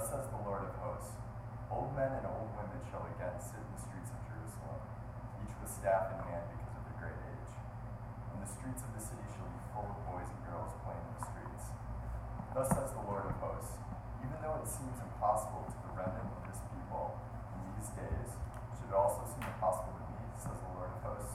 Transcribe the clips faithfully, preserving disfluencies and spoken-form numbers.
Thus says the Lord of hosts, old men and old women shall again sit in the streets of Jerusalem, each with staff in hand because of their great age. And the streets of the city shall be full of boys and girls playing in the streets. Thus says the Lord of hosts, even though it seems impossible to the remnant of this people in these days, should it also seem impossible to me, says the Lord of hosts.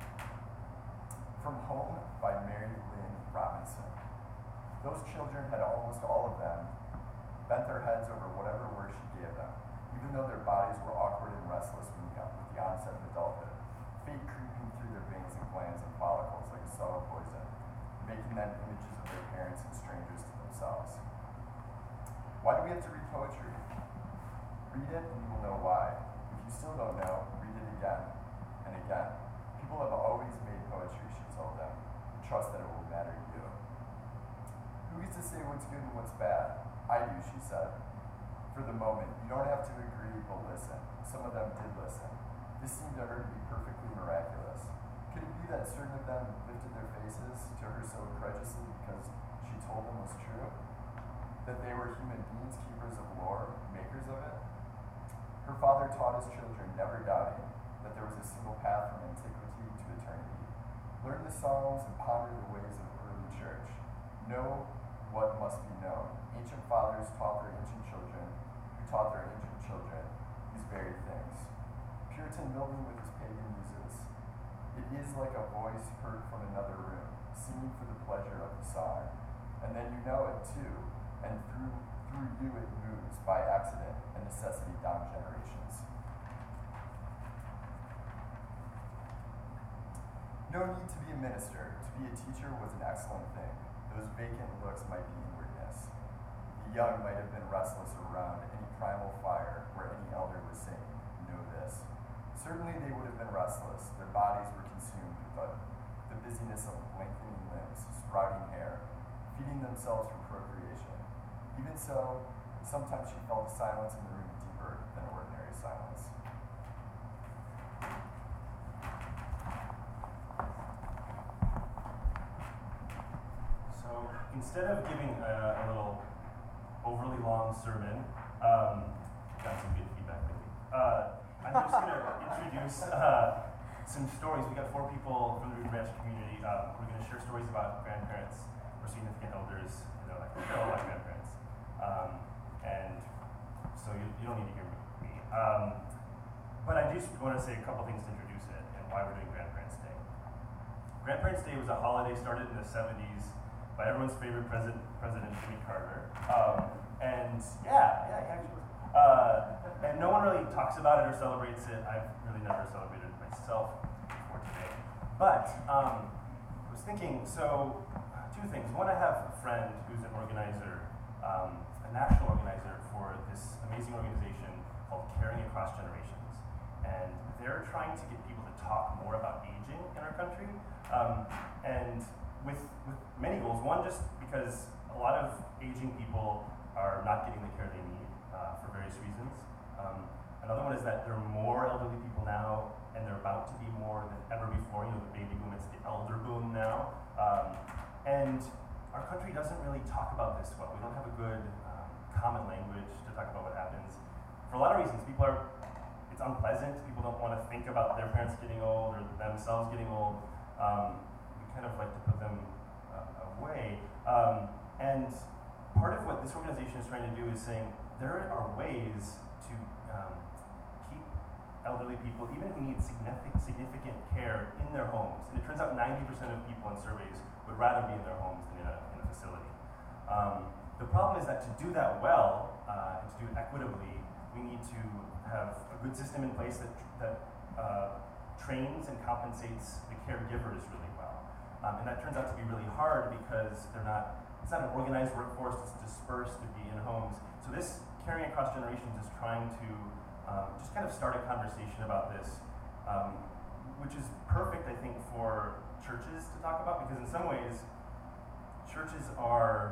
From Home by Mary Lynn Robinson. Those children had almost all of them bent their heads over whatever word she gave them, even though their bodies were awkward and restless with the onset of adulthood, fate creeping through their veins and glands and follicles like a subtle poison, making them images of their parents and strangers to themselves. Why do we have to read poetry? Read it and you will know why. If you still don't know, read it again and again. People have always made poetry, she told them, and trust that it will matter to you. Who gets to say what's good and what's bad? I do, she said. For the moment, you don't have to agree, but listen. Some of them did listen. This seemed to her to be perfectly miraculous. Could it be that certain of them lifted their faces to her so incredulously because she told them was true? That they were human beings, keepers of lore, makers of it? Her father taught his children, never doubting, that there was a single path from antiquity to eternity. Learn the Psalms and ponder the ways of early church. Know what must be known. Ancient fathers taught their ancient children, who taught their ancient children these very things. Puritan Milton with his pagan muses. It is like a voice heard from another room, singing for the pleasure of the song. And then you know it too, and through through you it moves by accident and necessity down generations. No need to be a minister. To be a teacher was an excellent thing. Those vacant looks might be inwardness. The young might have been restless around any primal fire where any elder was saying, know this. Certainly they would have been restless. Their bodies were consumed with the, the busyness of lengthening limbs, sprouting hair, feeding themselves for procreation. Even so, sometimes she felt the silence in the room deeper than ordinary silence. Instead of giving a, a little overly long sermon, um, got some good feedback lately. Uh, I'm just going to introduce uh, some stories. We got four people from the Root Ranch community. Um, we're going to share stories about grandparents or significant elders. They're like they're all like grandparents, um, and so you, you don't need to hear me. Um, but I just want to say a couple things to introduce it and why we're doing Grandparents' Day. Grandparents' Day was a holiday started in the seventies. By everyone's favorite president, President Jimmy Carter. Um, and yeah, yeah, he actually was. Uh, and no one really talks about it or celebrates it. I've really never celebrated it myself before today. But um, I was thinking, so two things. One, I have a friend who's an organizer, um, a national organizer for this amazing organization called Caring Across Generations. And they're trying to get people to talk more about aging in our country. Um, and With, with many goals. One, just because a lot of aging people are not getting the care they need uh, for various reasons. Um, another one is that there are more elderly people now, and they're about to be more than ever before. You know, the baby boom, it's the elder boom now. Um, and our country doesn't really talk about this well. We don't have a good um, common language to talk about what happens. For a lot of reasons, people are, it's unpleasant. People don't want to think about their parents getting old or themselves getting old. Um, kind of like to put them uh, away. Um, and part of what this organization is trying to do is saying there are ways to um, keep elderly people, even who need significant, significant care, in their homes. And it turns out ninety percent of people in surveys would rather be in their homes than in a, in a facility. Um, the problem is that to do that well, uh, and to do it equitably, we need to have a good system in place that, that uh, trains and compensates the caregivers really well. Um, and that turns out to be really hard because they're not, it's not an organized workforce, it's dispersed to be in homes. So this Caring Across Generations is trying to um, just kind of start a conversation about this, um, which is perfect, I think, for churches to talk about, because in some ways, churches are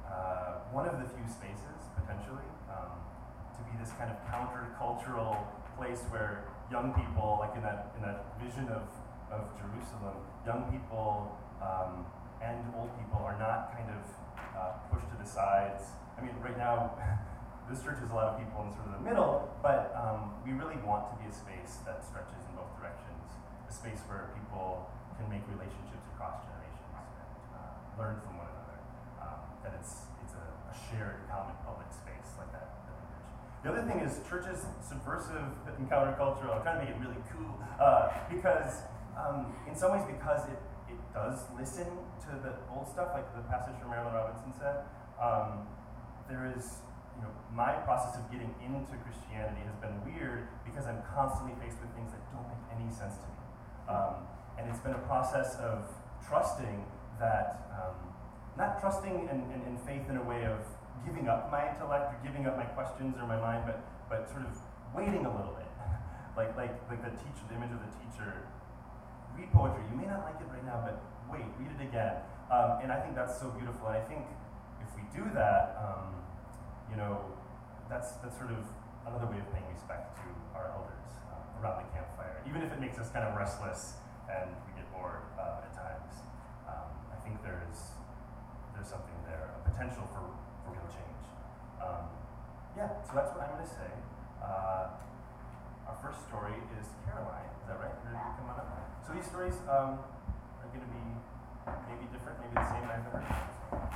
uh, one of the few spaces, potentially, um, to be this kind of counter-cultural place where young people, like in that in that vision of of Jerusalem, young people um, and old people are not kind of uh, pushed to the sides. I mean, right now, this church is a lot of people in sort of the middle, but um, we really want to be a space that stretches in both directions, a space where people can make relationships across generations and uh, learn from one another, um, that it's it's a, a shared common public space like that, that we mentioned. The other thing is church is subversive and countercultural. I'm trying to make it really cool uh, because um, in some ways because it, it does listen to the old stuff, like the passage from Marilyn Robinson said. Um, there is, you know, my process of getting into Christianity has been weird because I'm constantly faced with things that don't make any sense to me. Um, and it's been a process of trusting that, um, not trusting in, in, in faith in a way of giving up my intellect or giving up my questions or my mind, but but sort of waiting a little bit. like like like the teacher, the image of the teacher. Read poetry. You may not like it right now, but wait, read it again. Um, and I think that's so beautiful. And I think if we do that, um, you know, that's that's sort of another way of paying respect to our elders uh, around the campfire, even if it makes us kind of restless and we get bored uh, at times. Um, I think there's there's something there, a potential for, for real change. Um, yeah, so that's what I'm going to say. Uh, our first story is Caroline. Is that right? Ready to come on up? So these stories um, are going to be maybe different, maybe the same. I've never heard.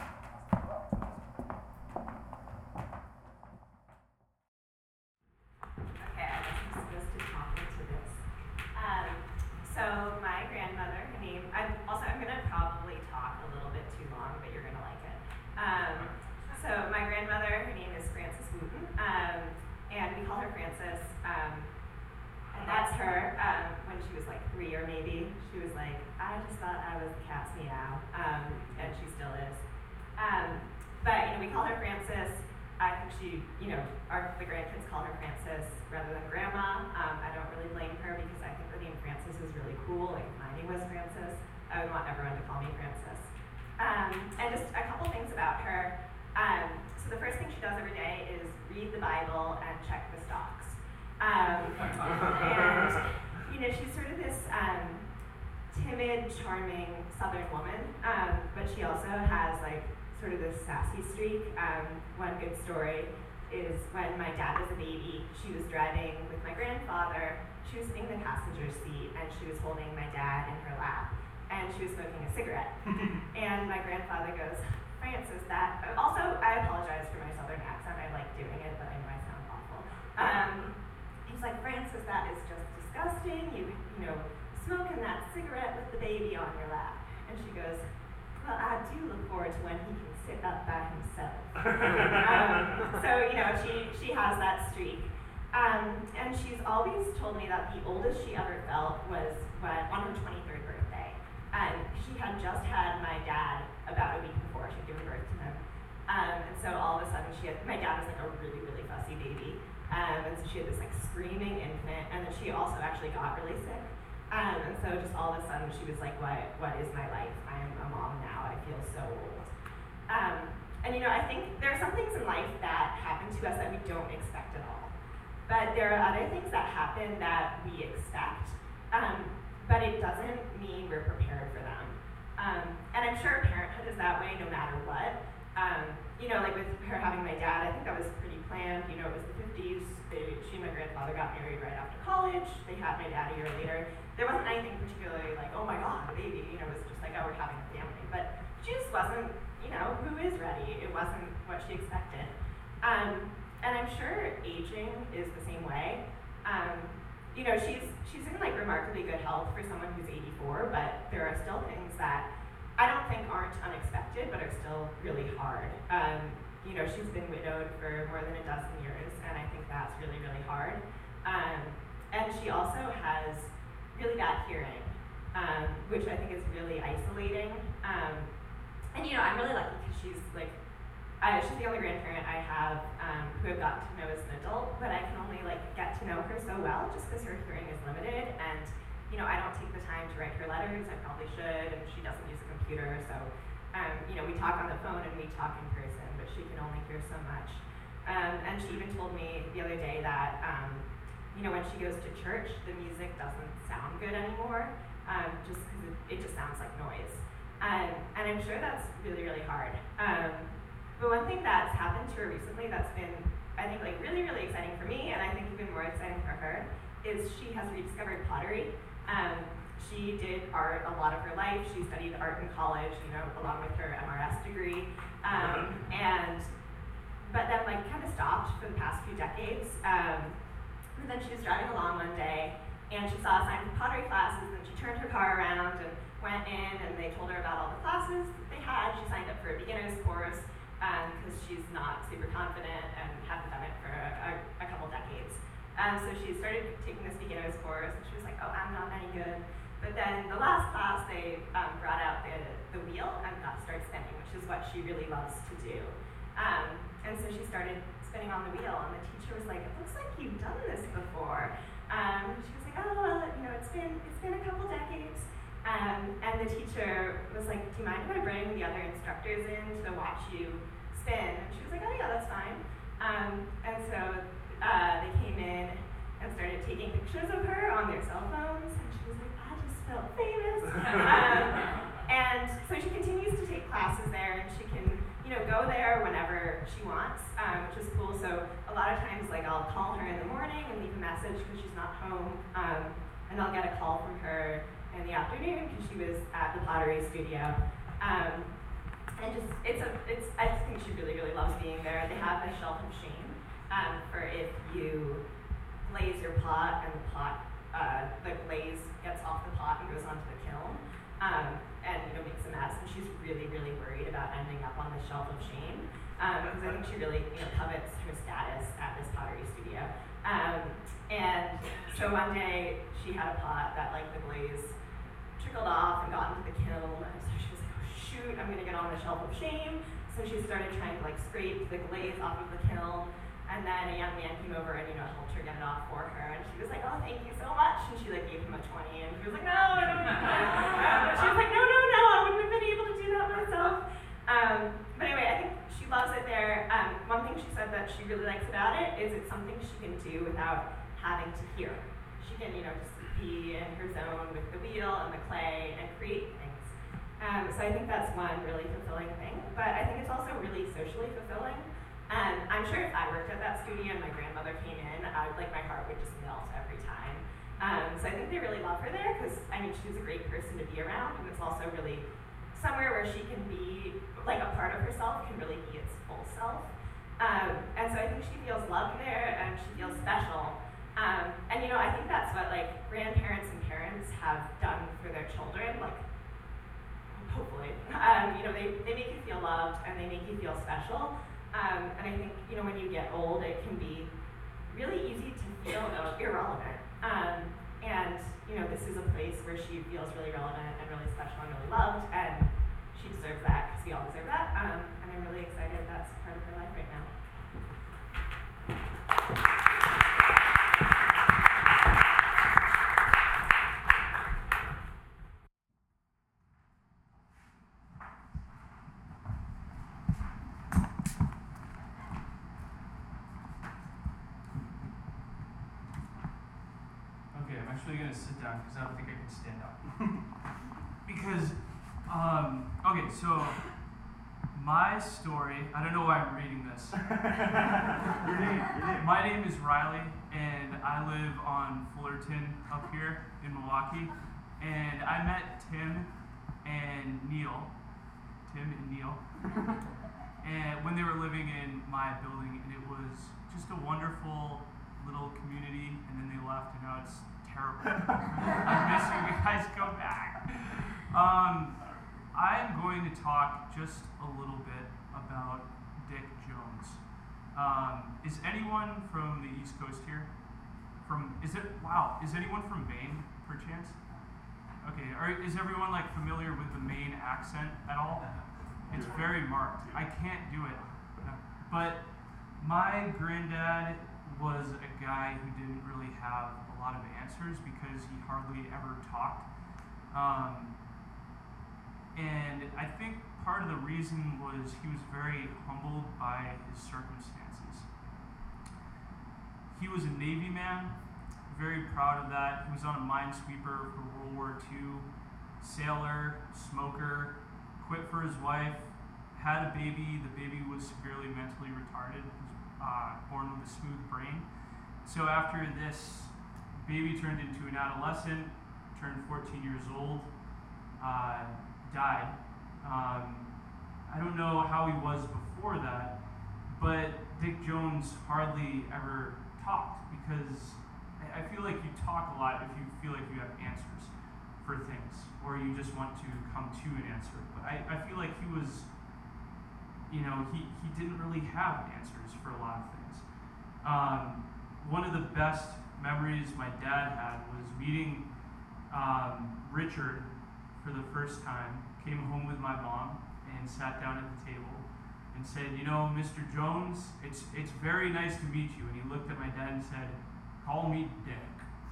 Okay, I guess I'm supposed to talk into this. Um, so my grandmother, her name, I'm also I'm gonna probably talk a little bit too long, but you're gonna like it. Um, so my grandmother, her name is Frances Wooten, um, and we call her Frances. Um, and that's her. Um, when she was like three or maybe, she was like, I just thought I was the cat's meow, um, and she still is. Um, but you know, we call her Frances. I think she, you know, our the grandkids call her Frances rather than Grandma. Um, I don't really blame her because I think the name Frances is really cool. Like if my name was Frances, I would want everyone to call me Frances. Um, and just a couple things about her. Um, so the first thing she does every day is read the Bible and check the stocks. Um, and you know, she's sort of this um, timid, charming Southern woman, um, but she also has like sort of this sassy streak. Um, one good story is when my dad was a baby, she was driving with my grandfather, she was sitting in the passenger seat and she was holding my dad in her lap and she was smoking a cigarette. And my grandfather goes, Frances, that, also I apologize for my Southern accent, I like doing it, but I know I sound awful. Um, he's like, Frances, that is just disgusting, you, you know, smoking that cigarette with the baby on your lap. And she goes, well, I do look forward to when he can sit up by himself. um, so, you know, she, she has that streak. Um, and she's always told me that the oldest she ever felt was when, on her twenty-third birthday. And she had just had my dad about a week before she'd given birth to him. Um, and so all of a sudden she had, my dad was like a really, really fussy baby. Um, and so she had this like screaming infant, and then she also actually got really sick. Um, and so just all of a sudden she was like, what, what is my life? I am a mom now, I feel so old. Um, and you know, I think there are some things in life that happen to us that we don't expect at all. But there are other things that happen that we expect, um, but it doesn't mean we're prepared for them. Um, and I'm sure parenthood is that way no matter what. Um, you know, like with her having my dad, I think that was pretty planned. You know, it was the fifties. They, she and my grandfather got married right after college. They had my dad a year later. There wasn't anything particularly like, oh my God, a baby. You know, it was just like, oh, we're having a family. But she just wasn't, you know, who is ready? It wasn't what she expected. Um, and I'm sure aging is the same way. Um, you know, she's she's in like remarkably good health for someone who's eighty-four, but there are still things that I don't think aren't unexpected, but are still really hard. Um, you know, she's been widowed for more than a dozen years, and I think that's really, really hard. Um, and she also has really bad hearing, um, which I think is really isolating. Um, and you know, I'm really lucky because she's like, uh, she's the only grandparent I have um, who I've gotten to know as an adult, but I can only like get to know her so well just because her hearing is limited, and you know, I don't take the time to write her letters. I probably should, and she doesn't use a computer, so um, you know, we talk on the phone and we talk in person, but she can only hear so much. Um, and she even told me the other day that um, you know, when she goes to church, the music doesn't sound good anymore, um, just because it, it just sounds like noise. Um, and I'm sure that's really, really hard. Um, but one thing that's happened to her recently that's been I think like really, really exciting for me, and I think even more exciting for her, is she has rediscovered pottery. Um, she did art a lot of her life. She studied art in college, you know, along with her M R S degree. Um, and, but then like kind of stopped for the past few decades. Um, and then she was driving along one day, and she saw a sign for pottery classes, and she turned her car around and went in, and they told her about all the classes that they had. She signed up for a beginner's course, because um, she's not super confident and hadn't done it for a, a, a couple decades. Um, so she started taking this beginner's course, and she was like, oh, I'm not any good. But then the last class, they um, brought out the, the wheel and got to start spinning, which is what she really loves to do. Um, and so she started spinning on the wheel, and the teacher was like, it looks like you've done this before. Um, and she was like, oh, well, you know, it's been, it's been a couple decades. Um, and the teacher was like, do you mind if I bring the other instructors in to watch you spin? And she was like, oh yeah, that's fine. Um, and so uh, they came in and started taking pictures of her on their cell phones, and she was like, I just felt famous. um, and so she continues to take classes there, and she can, you know, go there whenever she wants, um, which is cool. So a lot of times, like, I'll call her in the morning and leave a message because she's not home, um, and I'll get a call from her in the afternoon because she was at the pottery studio. Um, and just, it's a, it's, I just think she really, really loves being there. They have a shelf of shame um, for if you glaze your pot and the pot, uh, the glaze gets off the pot and goes onto the kiln, um, and you know makes a mess. And she's really, really worried about ending up on the shelf of shame because um, I think she really, you know, covets her status at this pottery studio. Um, and so one day she had a pot that like the glaze trickled off and got into the kiln, and so she was like, oh shoot, I'm gonna get on the shelf of shame. So she started trying to like scrape the glaze off of the kiln. And then a young man came over and, you know, helped her get it off for her. And she was like, oh, thank you so much. And she, like, gave him a twenty. And he was like, no, I don't need that. Um, she was like, no, no, no, I wouldn't have been able to do that myself. Um, but anyway, I think she loves it there. Um, one thing she said that she really likes about it is it's something she can do without having to hear. She can, you know, just be in her zone with the wheel and the clay and create things. Um, so I think that's one really fulfilling thing. But I think it's also really socially fulfilling. Um, I'm sure if I worked at that studio and my grandmother came in, I would, like, my heart would just melt every time. Um, so I think they really love her there because, I mean, she's a great person to be around, and it's also really somewhere where she can be, like, a part of herself can really be its full self. Um, and so I think she feels loved there, and she feels special. Um, and, you know, I think that's what, like, grandparents and parents have done for their children, like, hopefully. Um, you know, they, they make you feel loved, and they make you feel special. Um, and I think, you know, when you get old, it can be really easy to feel irrelevant. Um, and, you know, this is a place where she feels really relevant and really special and really loved, and she deserves that because we all deserve that. Um, and I'm really excited that's part of her life right now. I'm actually going to sit down because I don't think I can stand up. Because, um, okay, so my story, I don't know why I'm reading this. Your name, your name. My name is Riley, and I live on Fullerton up here in Milwaukee. And I met Tim and Neil, Tim and Neil, and when they were living in my building, and it was just a wonderful little community, and then they left, and now it's terrible. I miss you guys. Go back. Um, I'm going to talk just a little bit about Dick Jones. Um, is anyone from the East Coast here? From is it wow? Is anyone from Maine, perchance? Okay. Are, is everyone like familiar with the Maine accent at all? It's very marked. I can't do it. But my granddad was a guy who didn't really have a lot of answers because he hardly ever talked. Um, and I think part of the reason was he was very humbled by his circumstances. He was a Navy man, very proud of that. He was on a minesweeper for World War Two, sailor, smoker, quit for his wife, had a baby. The baby was severely mentally retarded. It was uh, born with a smooth brain. So after this baby turned into an adolescent, turned fourteen years old, uh, died. Um, I don't know how he was before that, but Dick Jones hardly ever talked, because I, I feel like you talk a lot if you feel like you have answers for things, or you just want to come to an answer. But I, I feel like he was, you know, he, he didn't really have answers for a lot of things. Um, one of the best memories my dad had was meeting um, Richard for the first time. Came home with my mom and sat down at the table and said, you know, Mister Jones, it's it's very nice to meet you. And he looked at my dad and said, call me Dick.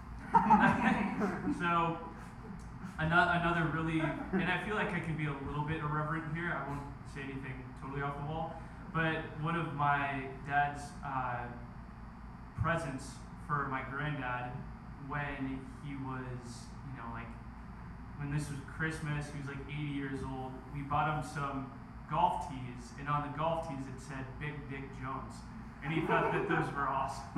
So another, another really, and I feel like I can be a little bit irreverent here. I won't say anything totally off the wall. But one of my dad's uh, presents for my granddad when he was, you know, like, when this was Christmas, he was like eighty years old, we bought him some golf tees, and on the golf tees it said Big Dick Jones. And he thought that those were awesome.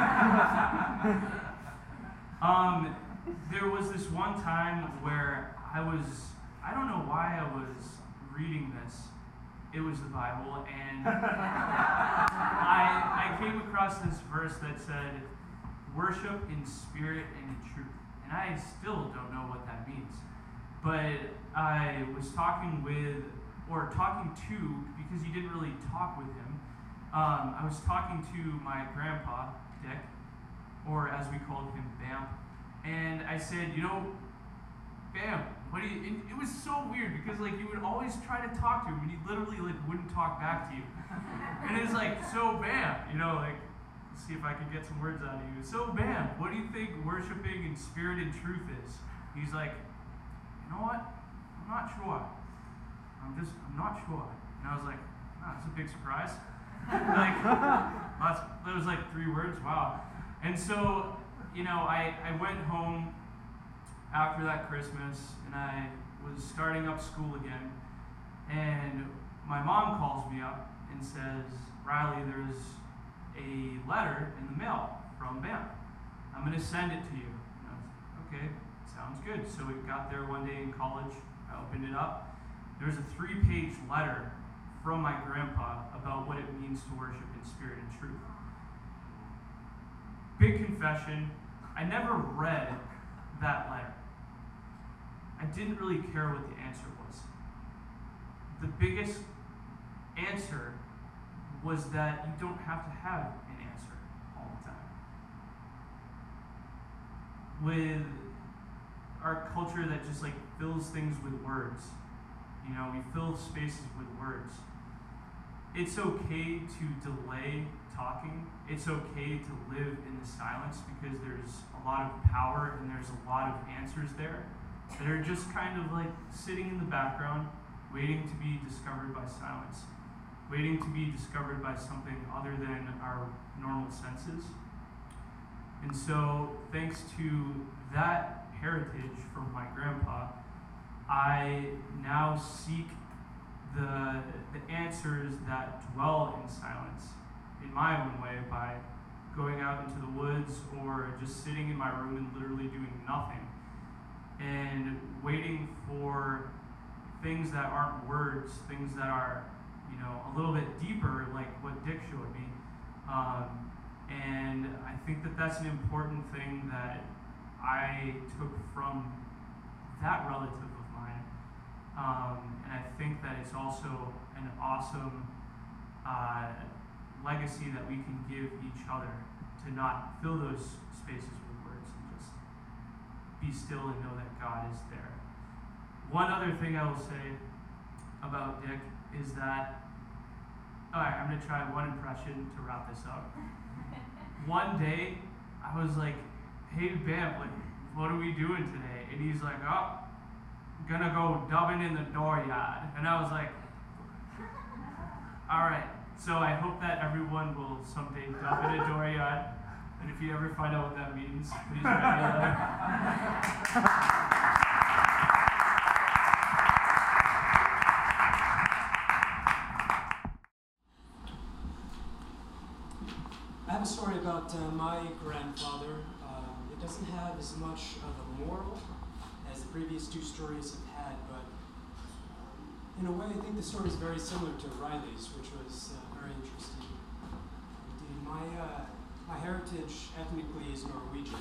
um, there was this one time where I was, I don't know why I was reading this. It was the Bible, and I, I came across this verse that said, worship in spirit and in truth. And I still don't know what that means. But I was talking with, or talking to, because you didn't really talk with him, um, I was talking to my grandpa, Dick, or as we called him, Bam. And I said, you know, Bam, what do you, and it was so weird because like you would always try to talk to him and he literally like wouldn't talk back to you. And it's like, so Bam, you know, like, see if I can get some words out of you. So Bam, what do you think worshiping in spirit and truth is? He's like, you know what? I'm not sure. I'm just, I'm not sure. And I was like, oh, that's a big surprise. Like, that's, that was like three words, wow. And so, you know, I, I went home after that Christmas and I was starting up school again. And my mom calls me up and says, Riley, there's a letter in the mail from Bam. I'm going to send it to you. And I was like, okay, sounds good. So we got there one day in college. I opened it up. There's a three-page letter from my grandpa about what it means to worship in spirit and truth. Big confession, I never read that letter. I didn't really care what the answer was. The biggest answer was that you don't have to have an answer all the time. With our culture that just like fills things with words, you know, we fill spaces with words. It's okay to delay talking. It's okay to live in the silence because there's a lot of power and there's a lot of answers there that are just kind of like sitting in the background, waiting to be discovered by silence. Waiting to be discovered by something other than our normal senses. And so, thanks to that heritage from my grandpa, I now seek the, the answers that dwell in silence in my own way by going out into the woods or just sitting in my room and literally doing nothing and waiting for things that aren't words, things that are, you know, a little bit deeper, like what Dick showed me. Um, and I think that that's an important thing that I took from that relative of mine. Um, and I think that it's also an awesome uh, legacy that we can give each other to not fill those spaces with words and just be still and know that God is there. One other thing I will say about Dick is that, all right, I'm going to try one impression to wrap this up. One day, I was like, hey, Bam, like, what are we doing today? And he's like, oh, I'm going to go dubbing in the dooryard. And I was like, all right. So I hope that everyone will someday dub in a dooryard. And if you ever find out what that means, please write me a letter. story about uh, my grandfather. Um, it doesn't have as much of a moral as the previous two stories have had, but um, in a way, I think the story is very similar to Riley's, which was uh, very interesting. Indeed, my uh, my heritage ethnically is Norwegian,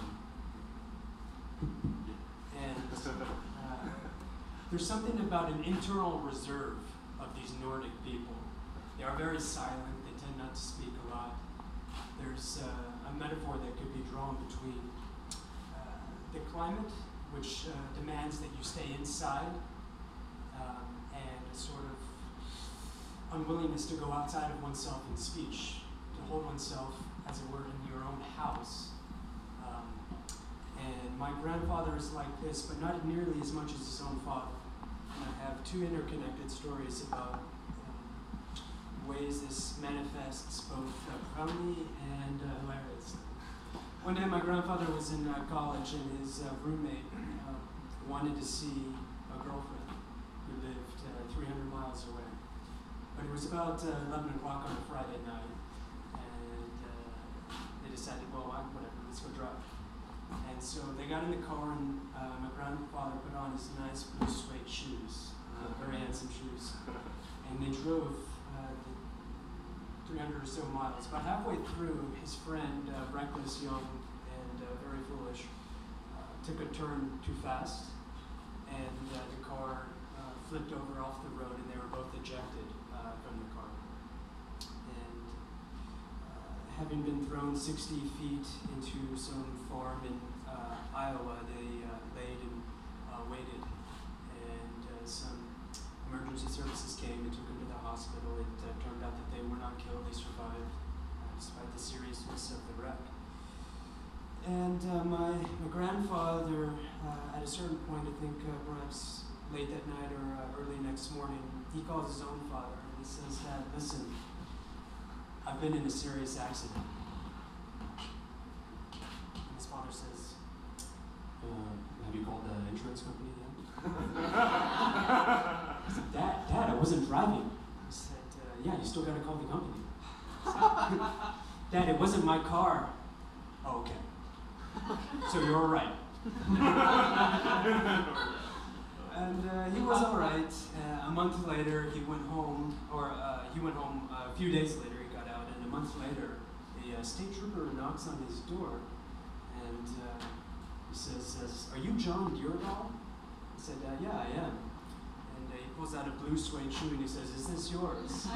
and uh, there's something about an internal reserve of these Nordic people. They are very silent. They tend not to speak a lot. There's uh, a metaphor that could be drawn between uh, the climate, which uh, demands that you stay inside, um, and a sort of unwillingness to go outside of oneself in speech, to hold oneself, as it were, in your own house. Um, and my grandfather is like this, but not nearly as much as his own father. And I have two interconnected stories about ways this manifests both uh, profoundly and uh, hilariously. One day my grandfather was in uh, college and his uh, roommate uh, wanted to see a girlfriend who lived uh, three hundred miles away. But it was about uh, eleven o'clock on a Friday night, and uh, they decided, well, whatever, let's go drive. And so they got in the car, and uh, my grandfather put on his nice blue suede shoes, uh, very handsome shoes, and they drove uh, the three hundred or so miles. About halfway through, his friend, uh, reckless, young, and uh, very foolish, uh, took a turn too fast, and uh, the car uh, flipped over off the road, and they were both ejected uh, from the car. And uh, having been thrown sixty feet into some farm in uh, Iowa, they uh, laid and uh, waited, and uh, some emergency services came and took them to the hospital. It uh, turned out that they were not killed, they survived, uh, despite the seriousness of the wreck. And uh, my, my grandfather, uh, at a certain point, I think uh, perhaps late that night or uh, early next morning, he calls his own father and he says, "Dad, listen, I've been in a serious accident." And his father says, uh, "Have you called the insurance company yet?" I said, Dad, Dad, I wasn't driving. He said, uh, yeah, you still got to call the company. Said, Dad, it wasn't my car. Oh, okay. So you're all right. And uh, he was all right. Uh, a month later, he went home, or uh, he went home uh, a few days later, he got out, and a month later, a uh, state trooper knocks on his door, and uh, he says, says, "Are you John Duraval?" I said, uh, "Yeah, I am." And uh, he pulls out a blue suede shoe and he says, "Is this yours?"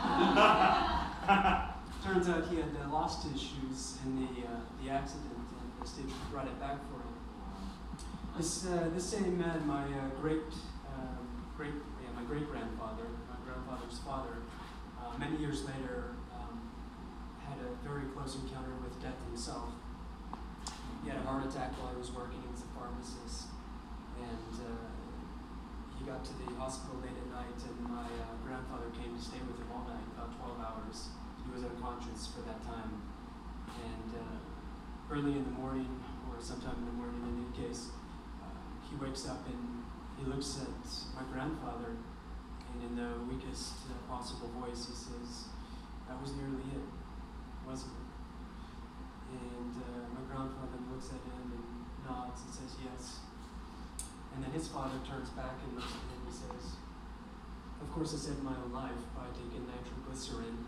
Turns out he had uh, lost his shoes in the uh, the accident, and the state trooper brought it back for him. This uh, this same man, my uh, great um, great yeah, my great grandfather, my grandfather's father, uh, many years later, um, had a very close encounter with death himself. He had a heart attack while he was working as a pharmacist, and uh, he got to the hospital late at night, and my uh, grandfather came to stay with him all night, about twelve hours. He was unconscious for that time, and uh, early in the morning, or sometime in the morning in any case, uh, he wakes up and he looks at my grandfather, and in the weakest uh, possible voice he says, "That was nearly it, wasn't it?" And uh, my grandfather looks at him and nods and says, "Yes." And then his father turns back and looks at him and says, "Of course I saved my own life by taking nitroglycerin."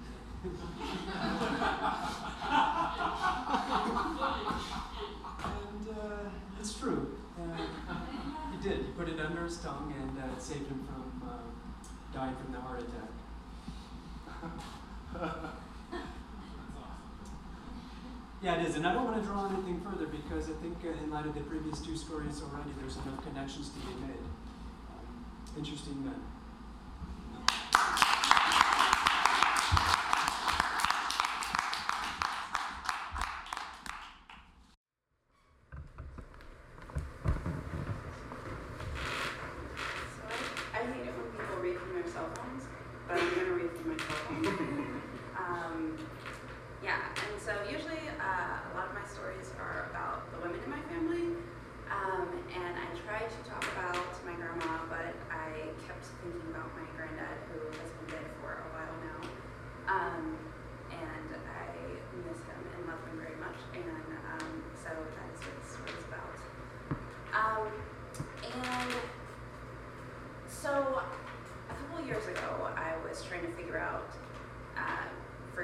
And uh, it's true. Uh, he did. He put it under his tongue, and uh, it saved him from uh, dying from the heart attack. Yeah, it is, and I don't want to draw anything further because I think uh, in light of the previous two stories already, there's enough connections to be made. Um, interesting men. Thinking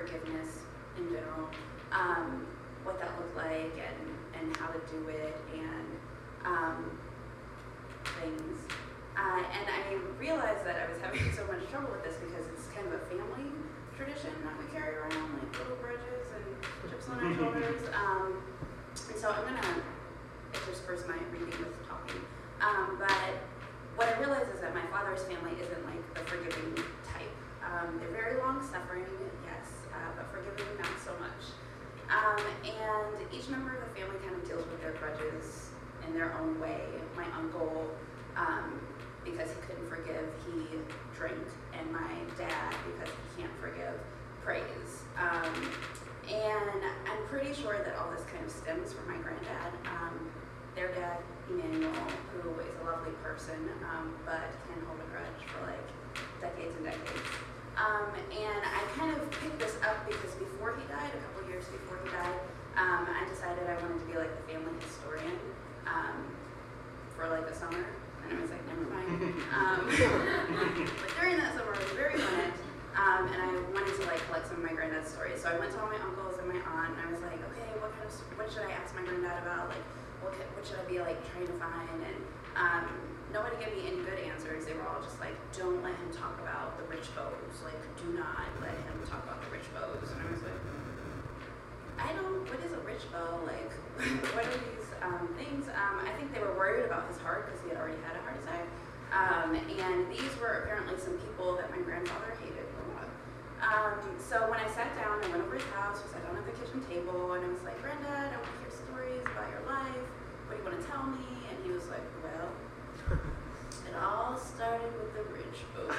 forgiveness in general, um, what that looked like, and, and how to do it, and um, things. Uh, and I realized that I was having so much trouble with this because it's kind of a family tradition that we carry around, like little grudges and chips on our shoulders. Um, and so I'm going to intersperse my reading with talking. Um, but what I realized is that my father's family isn't like the forgiving type. Um, they're very long-suffering, yes, uh, but forgiving, not so much. Um, and each member of the family kind of deals with their grudges in their own way. My uncle, um, because he couldn't forgive, he drank, and my dad, because he can't forgive, prays. Um, and I'm pretty sure that all this kind of stems from my granddad. Um, their dad, Emmanuel, who is a lovely person, um, but can hold a grudge for like decades and decades. Um, and I kind of picked this up because before he died, a couple years before he died, um, I decided I wanted to be like the family historian um, for like the summer. And I was like, never mind. Um, but during that summer, I was very wanted, um, and I wanted to like collect some of my granddad's stories. So I went to all my uncles and my aunt, and I was like, okay, what kind of, what should I ask my granddad about? Like, what, could, what should I be like trying to find? And um, nobody gave me any good answers. They were all just like, don't let him talk about the rich bows. Like, do not let him talk about the rich bows. And I was like, I don't, what is a rich bow? Like, what are these um, things? Um, I think they were worried about his heart because he had already had a heart attack. Um, and these were apparently some people that my grandfather hated a lot. Um, so when I sat down, I went over his house, we sat down at the kitchen table, and I was like, Granddad, I want to hear stories about your life. What do you want to tell me? And he was like, well, it all started with the rich boat.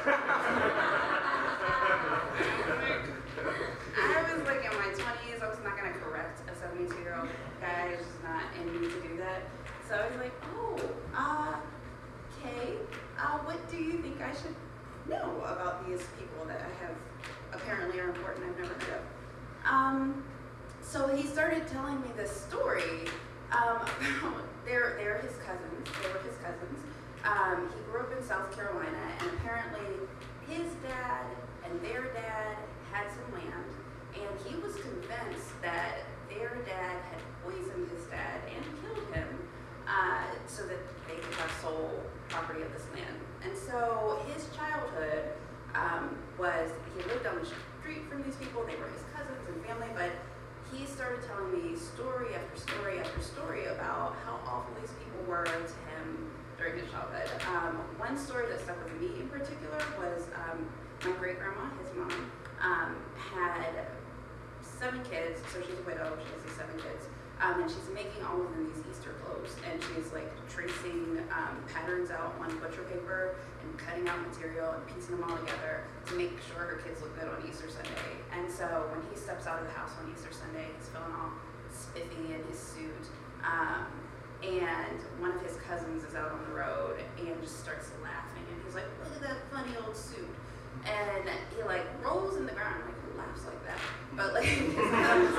I was like in my twenties, I was not going to correct a seventy-two-year-old guy. It was just not in me to do that. So I was like, oh, uh, okay. Uh, what do you think I should know about these people that I have apparently are important I've never heard of? Um, so he started telling me this story. Um, they're, they're his cousins. They were his cousins. Um, he grew up in South Carolina, and apparently his dad and their dad had some land, and he was convinced that their dad had poisoned his dad and killed him uh, so that they could have sole property of this land. And so his childhood um, was, he lived down the street from these people, they were his cousins and family, but he started telling me story after story after story about how awful these people were to him during his childhood. Um, one story that stuck with me in particular was um, my great-grandma, his mom, um, had seven kids, so she's a widow, she has these seven kids, um, and she's making all of them these Easter clothes, and she's like tracing um, patterns out on butcher paper and cutting out material and piecing them all together to make sure her kids look good on Easter Sunday. And so when he steps out of the house on Easter Sunday, he's feeling all spiffy in his suit, um, and one of his cousins is out on the road and just starts laughing, and he's like, look at that funny old suit. And he like rolls in the ground, like who laughs like that? But like his cousins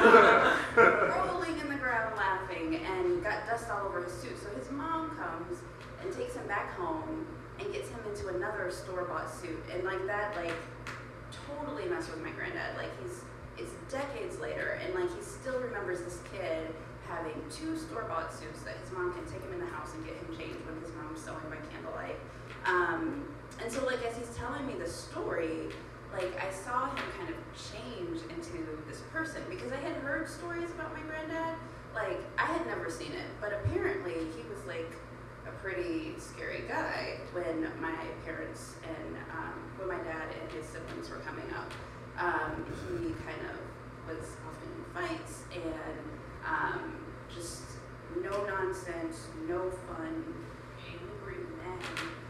rolling in the ground laughing and got dust all over his suit. So his mom comes and takes him back home and gets him into another store-bought suit. And like that like totally messed with my granddad. Like he's, it's decades later, and like he still remembers this kid having two store-bought suits that his mom can take him in the house and get him changed when his mom's sewing by candlelight. Um, and so like as he's telling me the story, like I saw him kind of change into this person, because I had heard stories about my granddad. Like I had never seen it, but apparently he was like a pretty scary guy when my parents and um, when my dad and his siblings were coming up. Um, he kind of was often in fights and um, just no nonsense, no fun, angry man.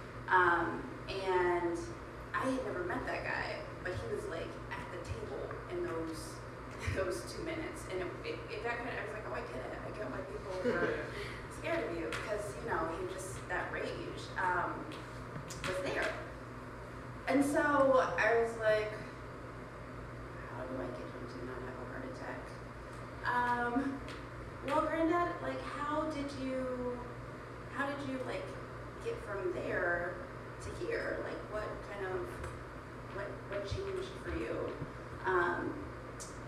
Um, and I had never met that guy, but he was like at the table in those those two minutes, and it, it, it that kind of, I was like, oh, I get it. I get why people were scared of you, because you know he just that rage um, was there. And so I was like, how do I get him to not have a heart attack? Um, well, Granddad, like, how did you, how did you like get from there to here? Like, what kind of, what, what changed for you? Um,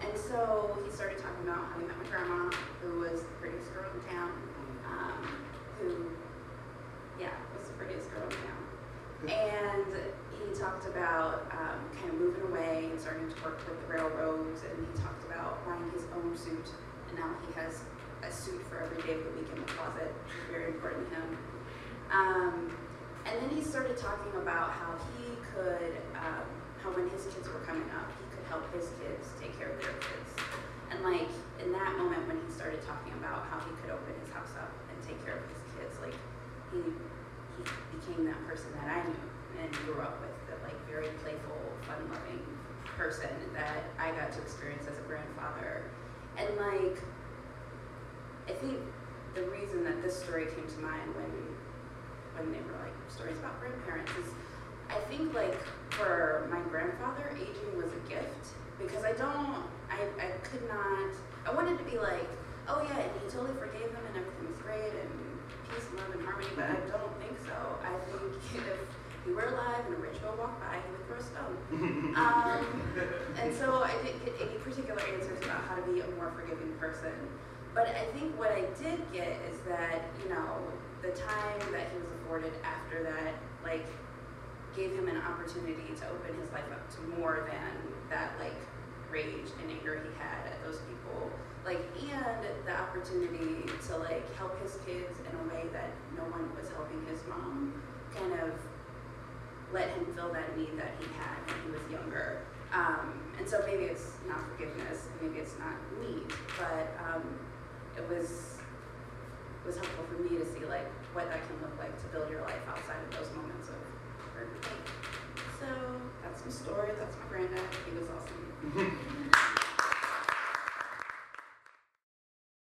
how he met my grandma, who was the prettiest girl in town, um, who, yeah, was the prettiest girl in town. And he talked about um, kind of moving away and starting to work with the railroads, and he talked about buying his own suit, and now he has a suit for every day of the week in the closet, which is very important to him. Um, and then he started talking about how he could, um, how when his kids were coming up, he could help his kids take care of their kids. And like, in that moment when he started talking about how he could open his house up and take care of his kids, like, he he became that person that I knew and grew up with, that like very playful, fun-loving person that I got to experience as a grandfather. And like, I think the reason that this story came to mind when when they were like stories about grandparents is, I think like for my grandfather, aging was a gift, because I don't, I, I could not, I wanted to be like, oh yeah, and he totally forgave them and everything was great and peace and love and harmony, but I don't think so. I think if he were alive and a ritual walked by, he would throw a stone. um, and so I didn't get any particular answers about how to be a more forgiving person. But I think what I did get is that, you know, the time that he was afforded after that, like, gave him an opportunity to open his life up to more than that, like, rage and anger he had at those people. Like, and the opportunity to, like, help his kids in a way that no one was helping his mom, kind of let him fill that need that he had when he was younger. Um, and so maybe it's not forgiveness, maybe it's not need, but um, it was it was helpful for me to see like what that can look like to build your life outside of those moments of hurt and pain. So that's my story. That's my granddad. He was awesome.